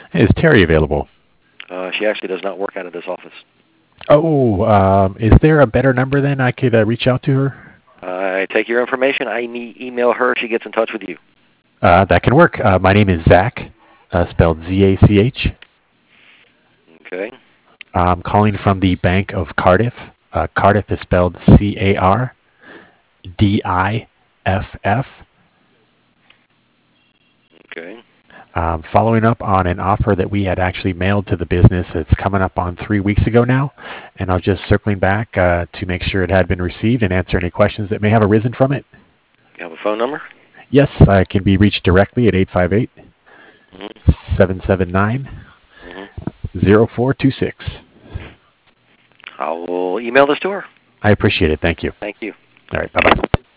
Is Terry available? She actually does not work out of this office. Oh, is there a better number then I could reach out to her? I take your information. I email her. She gets in touch with you. That can work. My name is Zach, spelled Z-A-C-H. Okay. I'm calling from the Bank of Cardiff. Cardiff is spelled C-A-R-D-I-F-F. Okay. Following up on an offer that we had actually mailed to the business. It's coming up on 3 weeks ago now, and I was just circling back to make sure it had been received and answer any questions that may have arisen from it. You have a phone number? Yes, I can be reached directly at 858 779 0426. I will email this to her. I appreciate it. Thank you. Thank you. All right. Bye-bye.